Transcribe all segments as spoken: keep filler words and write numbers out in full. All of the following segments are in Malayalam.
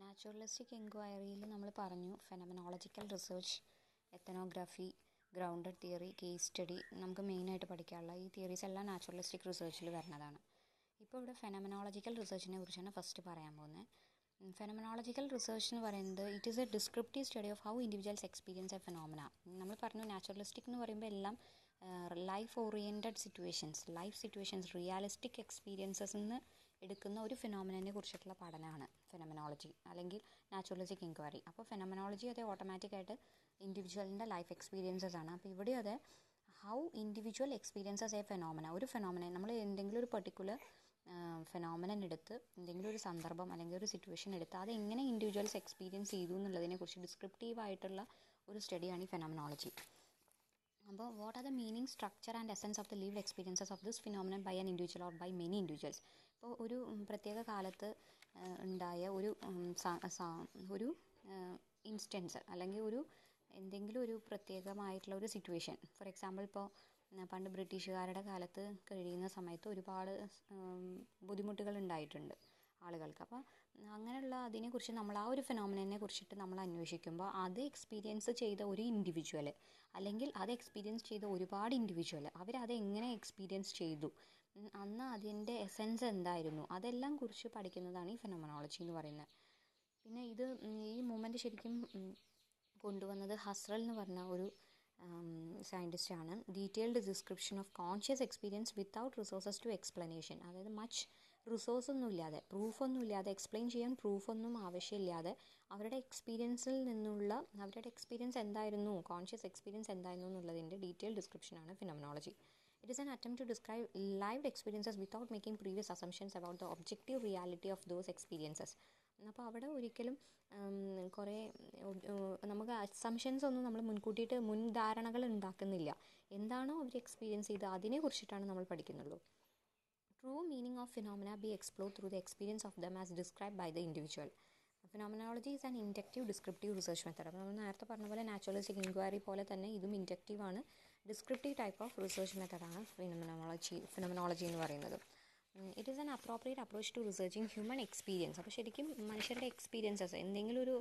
നാച്ചുറലിസ്റ്റിക് എൻക്വയറിയിൽ നമ്മൾ പറഞ്ഞു phenomenological research, ethnography, grounded theory, case study നമുക്ക് മെയിനായിട്ട് പഠിക്കാനുള്ള ഈ തിയറീസ് എല്ലാം നാച്ചുറലിസ്റ്റിക് റിസർച്ചിൽ വരുന്നതാണ്. ഇപ്പോൾ ഇവിടെ ഫെനമനോളജിക്കൽ റിസർച്ചിനെ കുറിച്ചാണ് ഫസ്റ്റ് പറയാൻ പോകുന്നത്. ഫെനമനോളജിക്കൽ റിസർച്ച് എന്ന് പറയുന്നത് it is a descriptive study of how individuals experience a phenomena. നമ്മൾ പറഞ്ഞു നാച്ചുറലിസ്റ്റിക് എന്ന് പറയുമ്പോൾ എല്ലാം life oriented situations life situations realistic experiences എന്ന് എടുക്കുന്ന ഒരു ഫിനോമിനെ കുറിച്ചിട്ടുള്ള പഠനമാണ് ഫെനമനോളജി അല്ലെങ്കിൽ നാച്ചുറലിസ്റ്റിക് എൻക്വയറി. അപ്പോൾ ഫെനമനോളജി അത് ഓട്ടോമാറ്റിക്കായിട്ട് ഇൻഡിവിജ്വലിൻ്റെ ലൈഫ് എക്സ്പീരിയൻസസ് ആണ്. അപ്പോൾ ഇവിടെ അത് how individual experiences a phenomena, ഒരു ഫെനോമിനെ നമ്മൾ എന്തെങ്കിലും ഒരു പെർട്ടിക്കുലർ ഫെനോമിനൻ എടുത്ത് എന്തെങ്കിലും ഒരു സന്ദർഭം അല്ലെങ്കിൽ ഒരു സിറ്റുവേഷൻ എടുത്ത് അത് എങ്ങനെ ഇൻഡിവിജ്വൽസ് എക്സ്പീരിയൻസ് ചെയ്തു എന്നുള്ളതിനെക്കുറിച്ച് ഡിസ്ക്രിപ്റ്റീവ് ആയിട്ടുള്ള ഒരു സ്റ്റഡിയാണ് ഈ ഫെനോമിനോളജി. അപ്പോൾ what are the meaning, structure and essence of the lived experiences of this phenomenon by an individual or by many individuals. ഇപ്പോൾ ഒരു പ്രത്യേക കാലത്ത് ഉണ്ടായ ഒരു ഒരു ഇൻസ്റ്റൻസ് അല്ലെങ്കിൽ ഒരു എന്തെങ്കിലും ഒരു പ്രത്യേകമായിട്ടുള്ള ഒരു സിറ്റുവേഷൻ, ഫോർ എക്സാമ്പിൾ ഇപ്പോൾ പണ്ട് ബ്രിട്ടീഷുകാരുടെ കാലത്ത് കഴിയുന്ന സമയത്ത് ഒരുപാട് ബുദ്ധിമുട്ടുകൾ ഉണ്ടായിട്ടുണ്ട് ആളുകൾക്ക്. അപ്പോൾ അങ്ങനെയുള്ള അതിനെക്കുറിച്ച് നമ്മൾ ആ ഒരു ഫെനോമിനെ കുറിച്ചിട്ട് നമ്മൾ അന്വേഷിക്കുമ്പോൾ അത് എക്സ്പീരിയൻസ് ചെയ്ത ഒരു ഇൻഡിവിജ്വൽ അല്ലെങ്കിൽ അത് എക്സ്പീരിയൻസ് ചെയ്ത ഒരുപാട് ഇൻഡിവിജ്വൽ അവരത് എങ്ങനെ എക്സ്പീരിയൻസ് ചെയ്തു, അന്ന് അതിൻ്റെ എസെൻസ് എന്തായിരുന്നു, അതെല്ലാം കുറിച്ച് പഠിക്കുന്നതാണ് ഈ ഫെനോമിനോളജി എന്ന് പറയുന്നത്. പിന്നെ ഇത് ഈ മൂവ്മെൻറ്റ് ശരിക്കും കൊണ്ടുവന്നത് ഹസ്റൽ എന്ന് പറഞ്ഞ ഒരു സയൻറ്റിസ്റ്റാണ്. Detailed description of conscious experience without resources to explanation. അതായത് മച്ച് റിസോഴ്സ് ഒന്നും ഇല്ലാതെ, പ്രൂഫൊന്നും ഇല്ലാതെ, എക്സ്പ്ലെയിൻ ചെയ്യാൻ പ്രൂഫൊന്നും ആവശ്യമില്ലാതെ അവരുടെ എക്സ്പീരിയൻസിൽ നിന്നുള്ള അവരുടെ എക്സ്പീരിയൻസ് എന്തായിരുന്നു, കോൺഷ്യസ് എക്സ്പീരിയൻസ് എന്തായിരുന്നു എന്നുള്ളതിൻ്റെ ഡീറ്റെയിൽ ഡിസ്ക്രിപ്ഷനാണ് phenomenology. It is an attempt to describe lived experiences without making previous assumptions about the objective reality of those experiences. അപ്പോൾ അവിടെ ഒരിക്കലും കുറേ നമുക്ക് അസംഷൻസ് ഒന്നും നമ്മൾ മുൻകൂട്ടിയിട്ട് മുൻധാരണകൾ ഉണ്ടാക്കുന്നില്ല. എന്താണോ അവർ എക്സ്പീരിയൻസ് ചെയ്തത് അതിനെ കുറിച്ചിട്ടാണ് നമ്മൾ പഠിക്കുന്നുള്ളൂ. True meaning of phenomena be explore through the experience of them as describe by the individual. Phenomenology is an inductive descriptive research method. അപ്പോൾ നമ്മൾ നേരത്തെ പറഞ്ഞ പോലെ നാച്ചുറലിസ്റ്റിക് എൻക്വയറി പോലെ തന്നെ ഇതും ഇൻഡക്റ്റീവാണ്, ഡിസ്ക്രിപ്റ്റീവ് ടൈപ്പ് ഓഫ് റിസർച്ച് മെത്തേഡാണ് ഫിനോമിനോളജി ഫിനോമിനോളജി എന്ന് പറയുന്നത്. It is an appropriate approach to researching human experience. അപ്പോൾ ശരിക്കും മനുഷ്യരുടെ എക്സ്പീരിയൻസസ് എന്തെങ്കിലും ഒരു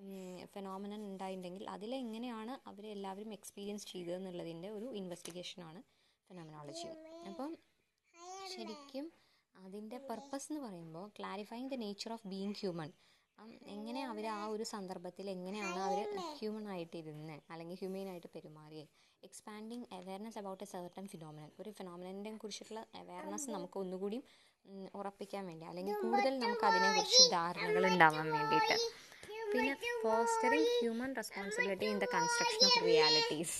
ഫെനോമിനൻ ഉണ്ടായിട്ടുണ്ടെങ്കിൽ അതിലെങ്ങനെയാണ് അവരെല്ലാവരും എക്സ്പീരിയൻസ് ചെയ്തതെന്നുള്ളതിൻ്റെ ഒരു ഇൻവെസ്റ്റിഗേഷനാണ് ഫെനോമിനോളജി. അപ്പം ശരിക്കും അതിൻ്റെ പർപ്പസ് എന്ന് പറയുമ്പോൾ clarifying the nature of being human. എങ്ങനെ അവർ ആ ഒരു സന്ദർഭത്തിൽ എങ്ങനെയാണ് അവർ ഹ്യൂമൻ ആയിട്ടിരുന്നത് അല്ലെങ്കിൽ ഹ്യൂമനായിട്ട് പെരുമാറിയത്. Expanding awareness about a certain phenomenon. ഒരു ഫിനോമിനനെ കുറിച്ചിട്ടുള്ള അവയർനെസ് നമുക്ക് ഒന്നുകൂടി ഉറപ്പിക്കാൻ വേണ്ടി അല്ലെങ്കിൽ കൂടുതൽ നമുക്ക് അതിനെക്കുറിച്ച് ധാരണകൾ ഉണ്ടാവാൻ വേണ്ടിയിട്ട്. പിന്നെ fostering human responsibility in the construction of realities.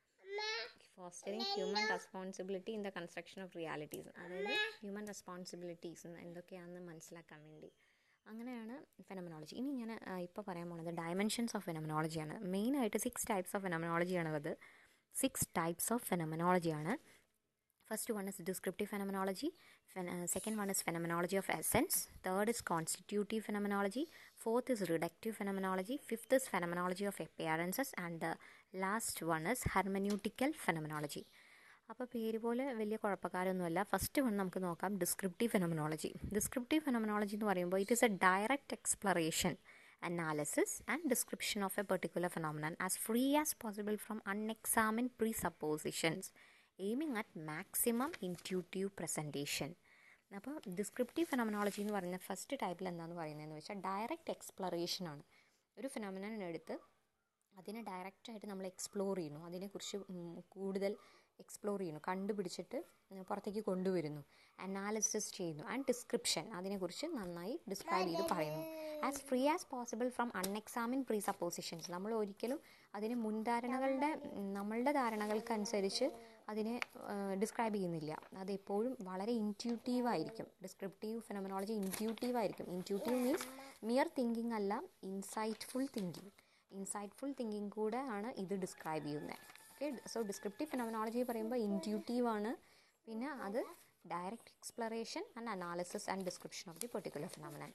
Fostering human responsibility in the construction of realities. അതായത് ഹ്യൂമൻ റെസ്പോൺസിബിലിറ്റീസ് എന്തൊക്കെയാണെന്ന് മനസ്സിലാക്കാൻ വേണ്ടി. അങ്ങനെയാണ് ഫെനോമിനോളജി. ഇനി ഞാൻ ഇപ്പോൾ പറയാൻ പോകുന്നത് ഡയമെൻഷൻസ് ഓഫ് ഫെനോമിനോളജിയാണ്. മെയിനായിട്ട് സിക്സ് ടൈപ്സ് ഓഫ് ഫെനോമിനോളജിയാണ് അത്. സിക്സ് ടൈപ്സ് ഓഫ് ഫെനോമിനോളജിയാണ്. First one is descriptive phenomenology, second one is phenomenology of essence, third is constitutive phenomenology, fourth is reductive phenomenology, fifth is phenomenology of appearances and the last one is hermeneutical phenomenology. അപ്പോൾ പേര് പോലെ വലിയ കുഴപ്പക്കാരൊന്നുമല്ല. ഫസ്റ്റ് വൺ നമുക്ക് നോക്കാം, ഡിസ്ക്രിപ്റ്റീവ് ഫെനോമിനോളജി. ഡിസ്ക്രിപ്റ്റീവ് ഫെനോമിനോളജി എന്ന് പറയുമ്പോൾ it is a direct exploration, analysis and description of a particular phenomenon as free as possible from unexamined presuppositions aiming at maximum intuitive presentation. അപ്പോൾ ഡിസ്ക്രിപ്റ്റീവ് ഫെനോമിനോളജി എന്ന് പറയുന്ന ഫസ്റ്റ് ടൈപ്പിൽ എന്താണെന്ന് പറയുന്നതെന്ന് വെച്ചാൽ ഡയറക്റ്റ് എക്സ്പ്ലറേഷനാണ്. ഒരു ഫെനോമിനൻ എടുത്ത് അതിനെ ഡയറക്റ്റായിട്ട് നമ്മൾ എക്സ്പ്ലോർ ചെയ്യുന്നു, അതിനെക്കുറിച്ച് കൂടുതൽ എക്സ്പ്ലോർ ചെയ്യുന്നു, കണ്ടുപിടിച്ചിട്ട് പുറത്തേക്ക് കൊണ്ടുവരുന്നു, അനാലിസിസ് ചെയ്യുന്നു, ആൻഡ് ഡിസ്ക്രിപ്ഷൻ അതിനെക്കുറിച്ച് നന്നായി ഡിസ്ക്രൈബ് ചെയ്ത് പറയുന്നു. As free as possible from unexamined presuppositions. നമ്മൾ ഒരിക്കലും അതിന് മുൻധാരണകളുടെ നമ്മളുടെ ധാരണകൾക്കനുസരിച്ച് അതിനെ ഡിസ്ക്രൈബ് ചെയ്യുന്നില്ല. അതെപ്പോഴും വളരെ ഇൻറ്റ്യൂട്ടീവായിരിക്കും. ഡിസ്ക്രിപ്റ്റീവ് ഫെനോമിനോളജി ഇൻറ്റ്യൂട്ടീവായിരിക്കും. ഇൻറ്റ്യൂട്ടീവ് മീൻസ് മിയർ തിങ്കിങ് അല്ല, ഇൻസൈറ്റ്ഫുൾ തിങ്കിങ്. ഇൻസൈറ്റ്ഫുൾ തിങ്കിങ് കൂടെ ആണ് ഇത് ഡിസ്ക്രൈബ് ചെയ്യുന്നത്. ഓക്കെ, സോ ഡിസ്ക്രിപ്റ്റീവ് ഫെനോമിനോളജി പറയുമ്പോൾ ഇൻറ്റ്യൂട്ടീവാണ്, പിന്നെ അത് direct exploration and analysis and description of the particular phenomenon.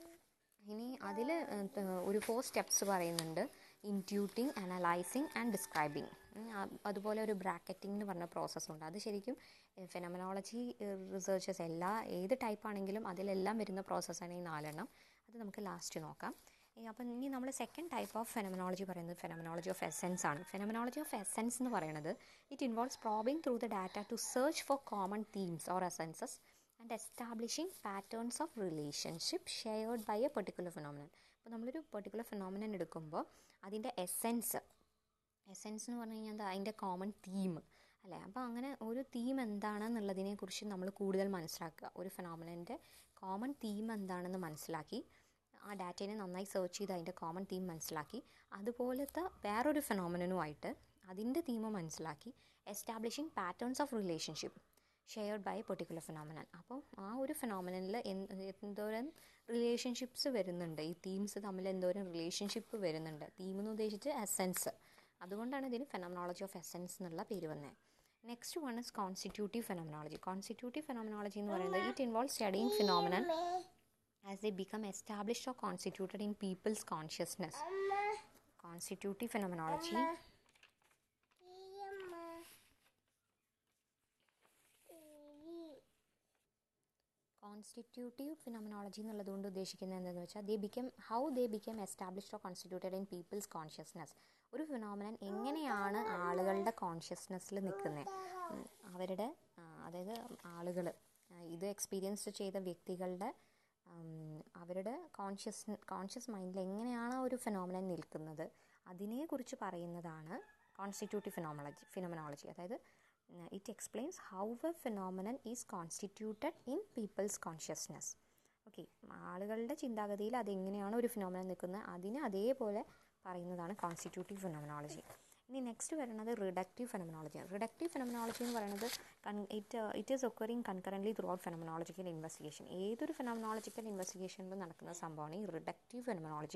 ഇനി അതിൽ ഒരു ഫോർ സ്റ്റെപ്സ് പറയുന്നുണ്ട്: ഇൻറ്റ്യൂട്ടിങ്, അനലൈസിങ് ആൻഡ് ഡിസ്ക്രൈബിങ്. അതുപോലെ ഒരു ബ്രാക്കറ്റിംഗ് എന്ന് പറഞ്ഞ പ്രോസസ്സുണ്ട്. അത് ശരിക്കും ഫെനോമെനോളജി റിസർച്ചേഴ്സ് എല്ലാ ഏത് ടൈപ്പ് ആണെങ്കിലും അതിലെല്ലാം വരുന്ന പ്രോസസ്സാണ് ഈ നാലെണ്ണം. അത് നമുക്ക് ലാസ്റ്റ് നോക്കാം. അപ്പം ഇനി നമ്മൾ സെക്കൻഡ് ടൈപ്പ് ഓഫ് ഫെനോമെനോളജി പറയുന്നത് ഫെനോമെനോളജി ഓഫ് എസെൻസ് ആണ്. ഫെനോമെനോളജി ഓഫ് എസെൻസ് എന്ന് പറയുന്നത് it involves probing through the data to search for common themes or essences and establishing patterns of relationship shared by a particular phenomenon. അപ്പോൾ നമ്മളൊരു പെർട്ടിക്കുലർ ഫെനോമിനൻ എടുക്കുമ്പോൾ അതിൻ്റെ എസെൻസ് എസെൻസ് എന്ന് പറഞ്ഞു കഴിഞ്ഞാൽ എന്താ, അതിൻ്റെ കോമൺ തീം അല്ലേ. അപ്പോൾ അങ്ങനെ ഒരു തീം എന്താണെന്നുള്ളതിനെക്കുറിച്ച് നമ്മൾ കൂടുതൽ മനസ്സിലാക്കുക. ഒരു ഫെനോമിനൻ്റെ കോമൺ തീം എന്താണെന്ന് മനസ്സിലാക്കി ആ ഡാറ്റയെ നന്നായി സെർച്ച് ചെയ്ത് അതിൻ്റെ കോമൺ തീം മനസ്സിലാക്കി അതുപോലത്തെ വേറൊരു ഫെനോമിനനുമായിട്ട് അതിൻ്റെ തീം മനസ്സിലാക്കി establishing patterns of relationship shared by a particular phenomenon. അപ്പോൾ ആ ഒരു ഫെനോമിനനിൽ എന്തോരം റിലേഷൻഷിപ്സ് വരുന്നുണ്ട്, ഈ തീംസ് തമ്മിൽ എന്തോരം റിലേഷൻഷിപ്പ് വരുന്നുണ്ട്. തീം എന്ന് ഉദ്ദേശിച്ച് എസെൻസ്, അതുകൊണ്ടാണ് ഇതിന് ഫെനോമെനോളജി ഓഫ് എസെൻസ് എന്നുള്ള പേര് വന്നത്. Next one is constitutive phenomenology. Constitutive phenomenology എന്ന് പറയുന്നത് it involve studying phenomenon as they become established or constituted in people's consciousness. Constitutive phenomenology constitutive phenomenology എന്നുള്ളതുകൊണ്ട് ഉദ്ദേശിക്കുന്നത് എന്താണെന്ന് വെച്ചാൽ they become how they become established or constituted in people's consciousness. ഒരു ഫിനോമിനൻ എങ്ങനെയാണ് ആളുകളുടെ കോൺഷ്യസ്നെസ്സിൽ നിൽക്കുന്നത്, അവരുടെ അതായത് ആളുകൾ ഇത് എക്സ്പീരിയൻസ് ചെയ്ത വ്യക്തികളുടെ അവരുടെ കോൺഷ്യസ് കോൺഷ്യസ് മൈൻഡിൽ എങ്ങനെയാണ് ഒരു ഫിനോമിനൻ നിൽക്കുന്നത് അതിനെക്കുറിച്ച് പറയുന്നതാണ് കോൺസ്റ്റിറ്റ്യൂട്ടീവ് ഫിനോമിനോളജി ഫിനോമിനോളജി അതായത് it explains how a phenomenon is constituted in people's consciousness. Okay, ആളുകളുടെ ചിന്താഗതിയിൽ അതെങ്ങനെയാണ് ഒരു ഫിനോമിനൻ നിൽക്കുന്നത് അതിനെ അതേപോലെ പറയുന്നതാണ് കോൺസ്റ്റിറ്റ്യൂട്ടീവ് ഫിനോമിനോളജി. ഇനി നെക്സ്റ്റ് വരുന്നത് റിഡക്റ്റീവ് ഫെനോമിനോളജി. റിഡക്റ്റീവ് ഫെനോമിനോളജി എന്ന് പറയുന്നത് it it is occurring concurrently throughout phenomenological investigation. ഏതൊരു ഫെനോമിനോളജിക്കൽ ഇൻവെസ്റ്റിഗേഷനിലും നടക്കുന്ന സംഭവമാണ് ഈ റിഡക്റ്റീവ് ഫെനോമിനോളജി.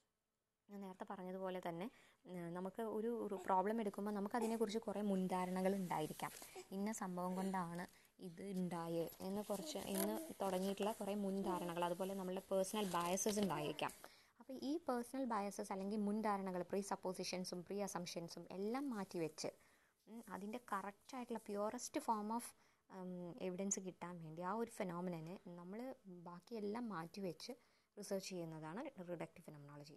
ഞാൻ നേരത്തെ പറഞ്ഞതുപോലെ തന്നെ നമുക്ക് ഒരു പ്രോബ്ലം എടുക്കുമ്പോൾ നമുക്കതിനെക്കുറിച്ച് കുറേ മുൻധാരണകൾ ഉണ്ടായിരിക്കാം. ഇന്ന സംഭവം കൊണ്ടാണ് ഇത് ഉണ്ടായത് എന്ന് കുറച്ച് എന്ന് തുടങ്ങിയിട്ടുള്ള കുറേ മുൻധാരണകൾ, അതുപോലെ നമ്മളുടെ പേഴ്സണൽ ബയസസ് ഉണ്ടായിരിക്കാം. അപ്പോൾ ഈ പേഴ്സണൽ ബയസസ് അല്ലെങ്കിൽ മുൻധാരണകൾ, പ്രീ സപ്പോസിഷൻസും പ്രീ അസംഷൻസും എല്ലാം മാറ്റിവെച്ച് അതിൻ്റെ കറക്റ്റായിട്ടുള്ള പ്യുവറസ്റ്റ് ഫോം ഓഫ് എവിഡൻസ് കിട്ടാൻ വേണ്ടി ആ ഒരു ഫെനോമിനനെ നമ്മൾ ബാക്കിയെല്ലാം മാറ്റിവെച്ച് റിസർച്ച് ചെയ്യുന്നതാണ് റിഡക്റ്റീവ് ഫെനോമിനോളജി.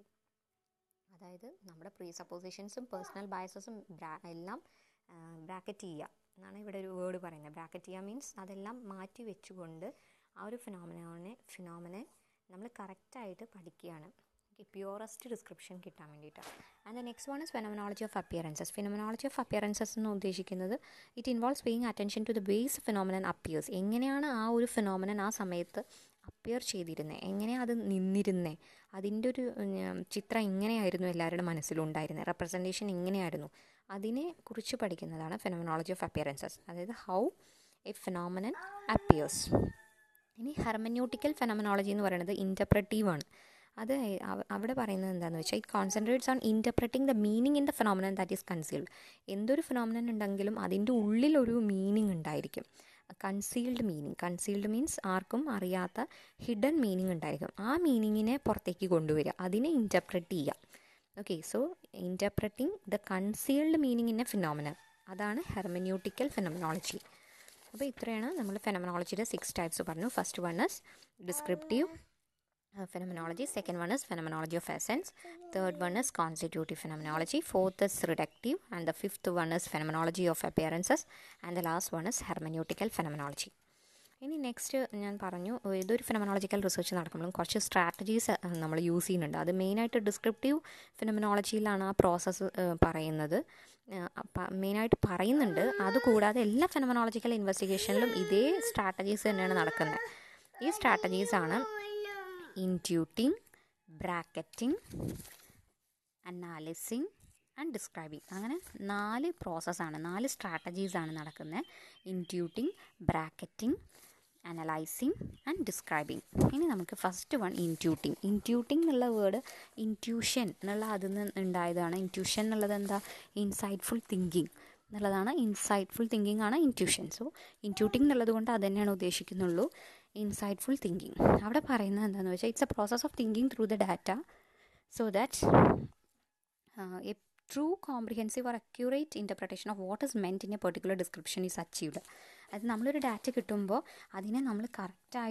അതായത് നമ്മുടെ പ്രീ സപ്പോസിഷൻസും പേഴ്സണൽ ബയസസും എല്ലാം ബ്രാക്കറ്റ് ചെയ്യുക എന്നാണ് ഇവിടെ ഒരു വേർഡ് പറയുന്നത്. ബ്രാക്കറ്റ് ചെയ്യുക മീൻസ് അതെല്ലാം മാറ്റി വെച്ചുകൊണ്ട് ആ ഒരു ഫിനോമിനെ ഫിനോമിനെ നമ്മൾ കറക്റ്റായിട്ട് പഠിക്കുകയാണ്, പ്യുവറസ്റ്റ് ഡിസ്ക്രിപ്ഷൻ കിട്ടാൻ വേണ്ടിയിട്ട്. And the next one is phenomenology of appearances. Phenomenology of appearances എന്ന് ഉദ്ദേശിക്കുന്നത് it involves paying attention to the ways phenomenon appears. എങ്ങനെയാണ് ആ ഒരു ഫിനോമിനൻ ആ സമയത്ത് അപ്പിയർ ചെയ്തിരുന്നത്, എങ്ങനെയാണ് അത് നിന്നിരുന്നത്, അതിൻ്റെ ഒരു ചിത്രം എങ്ങനെയായിരുന്നു എല്ലാവരുടെ മനസ്സിലുണ്ടായിരുന്നത്, റെപ്രസെൻറ്റേഷൻ എങ്ങനെയായിരുന്നു, അതിനെ കുറിച്ച് പഠിക്കുന്നതാണ് ഫെനോമിനോളജി ഓഫ് അപ്പിയറൻസസ്. അതായത് ഹൗ എ ഫിനോമിനൻ അപ്പിയേഴ്സ്. ഇനി ഹെർമന്യൂട്ടിക്കൽ ഫെനോമിനോളജി എന്ന് പറയുന്നത് ഇൻ്റർപ്രറ്റീവ് ആണ്. അത് അവിടെ പറയുന്നത് എന്താണെന്ന് വെച്ചാൽ it concentrates on interpreting the meaning in the phenomenon that is concealed. എന്തൊരു ഫിനോമിനൻ ഉണ്ടെങ്കിലും അതിൻ്റെ ഉള്ളിലൊരു മീനിങ് ഉണ്ടായിരിക്കും, കൺസീൽഡ് മീനിങ്. കൺസീൽഡ് മീൻസ് ആർക്കും അറിയാത്ത ഹിഡൻ മീനിങ് ഉണ്ടായിരിക്കും. ആ മീനിങ്ങിനെ പുറത്തേക്ക് കൊണ്ടുവരിക, അതിനെ ഇൻ്റർപ്രറ്റ് ചെയ്യുക. Okay, so interpreting the concealed meaning in a phenomenon, അതാണ് ഹെർമന്യൂട്ടിക്കൽ ഫെനോമിനോളജി. അപ്പോൾ ഇത്രയാണ് നമ്മൾ ഫെനോമിനോളജിയുടെ സിക്സ് ടൈപ്സ് പറഞ്ഞു. First one is descriptive phenomenology, second one is phenomenology of essence, third one is constitutive phenomenology, fourth is reductive, and the fifth one is phenomenology of appearances, and the last one is hermeneutical phenomenology. ഇനി നെക്സ്റ്റ് ഞാൻ പറഞ്ഞു, ഏതൊരു ഫെനോമിനോളജിക്കൽ റിസർച്ച് നടക്കുമ്പോഴും കുറച്ച് സ്ട്രാറ്റജീസ് നമ്മൾ യൂസ് ചെയ്യുന്നുണ്ട്. അത് മെയിനായിട്ട് ഡിസ്ക്രിപ്റ്റീവ് ഫെനോമിനോളജിയിലാണ് ആ പ്രോസസ്സ് പറയുന്നത്, മെയിനായിട്ട് പറയുന്നുണ്ട്. അതുകൂടാതെ എല്ലാ ഫെനോമിനോളജിക്കൽ ഇൻവെസ്റ്റിഗേഷനിലും ഇതേ സ്ട്രാറ്റജീസ് തന്നെയാണ് നടക്കുന്നത്. ഈ സ്ട്രാറ്റജീസാണ് intuiting, bracketing, analysing and describing. അങ്ങനെ നാല് പ്രോസസ്സാണ്, നാല് സ്ട്രാറ്റജീസാണ് നടക്കുന്നത്. Intuiting, bracketing, analysing and describing. ഇനി നമുക്ക് ഫസ്റ്റ് വൺ ഇൻറ്റ്യൂട്ടിങ്. ഇൻറ്റ്യൂട്ടിങ് എന്നുള്ള വേർഡ് ഇൻറ്റ്യൂഷൻ എന്നുള്ള അതിൽ നിന്ന് ഉണ്ടായതാണ്. ഇൻറ്റ്യൂഷൻ എന്നുള്ളത് എന്താ, ഇൻസൈറ്റ്ഫുൾ തിങ്കിങ് എന്നുള്ളതാണ്. ഇൻസൈറ്റ്ഫുൾ തിങ്കിങ് ആണ് ഇൻറ്റ്യൂഷൻ. സോ ഇൻറ്റ്യൂട്ടിങ് എന്നുള്ളത് കൊണ്ട് അത് തന്നെയാണ് ഉദ്ദേശിക്കുന്നുള്ളൂ, ഇൻസൈറ്റ്ഫുൾ തിങ്കിങ്. അവിടെ പറയുന്നത് എന്താണെന്ന് വെച്ചാൽ it's a process of thinking through the data so that a true comprehensive or accurate interpretation of what is meant in a particular description is achieved. അത് നമ്മളൊരു ഡാറ്റ കിട്ടുമ്പോൾ അതിനെ നമ്മൾ കറക്റ്റായിട്ട്